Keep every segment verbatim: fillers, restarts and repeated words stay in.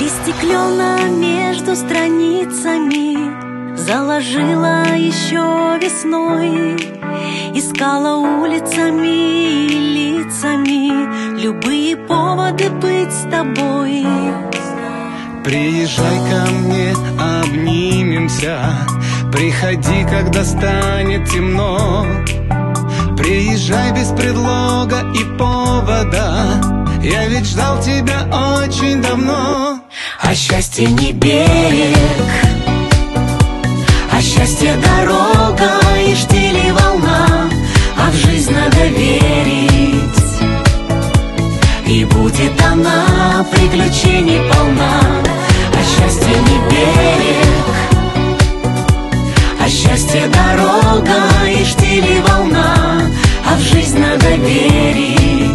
Листик клена между страницами заложила еще весной. Искала улицами и лицами любые поводы быть с тобой. Приезжай ко мне, обнимемся. Приходи, когда станет темно. Приезжай без предлога и повода. Я ведь ждал тебя очень давно. А счастье не берег, а счастье дорога и штиль и волна. А в жизнь надо верить, и будет она приключений полна. А счастье не берег, а счастье дорога и штиль и волна. А в жизнь надо верить,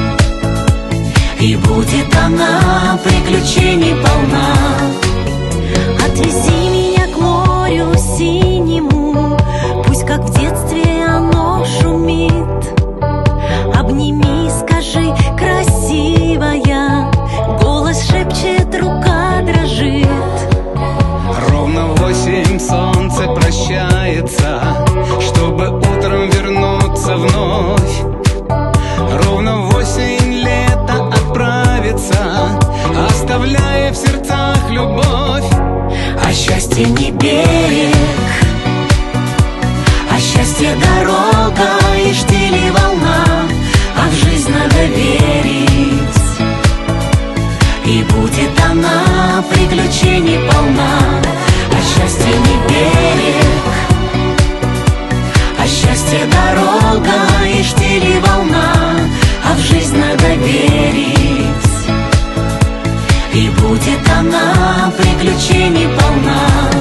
и будет она приключений полна. Отвези меня к морю синему, пусть как в детстве оно шумит. Обними, скажи, красивая, голос шепчет, рука дрожит. Ровно в восемь солнце прощается, чтобы утром вернуться вновь. Ровно в восемь лето отправится, оставляя в сердцах любовь. А счастье не берег, а счастье дорога и штиль и волна. А в жизнь надо верить, и будет она приключений полна. А счастье не берег, а счастье дорога и штиль и волна. А в жизнь надо верить, и будет она приключений полна.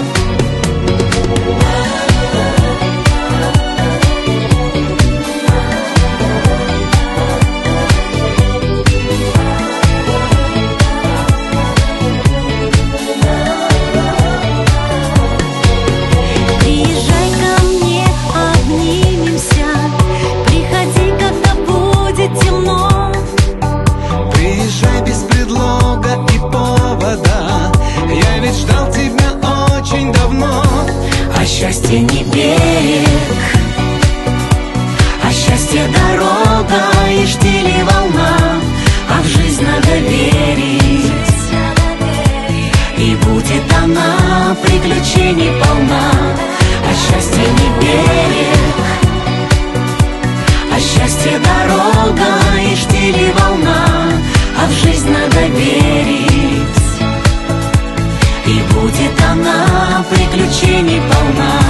Приезжай ко мне, обнимемся. Приходи, когда будет темно. Приезжай без предлога и повода. Я ведь ждал тебя очень давно. А счастье не берег, а счастье дорога и штиль и волна. А в жизнь надо верить, и будет она приключений полна. А счастье не берег, а счастье дорога и штиль и волна. А в жизнь надо верить, и будет она приключений полна.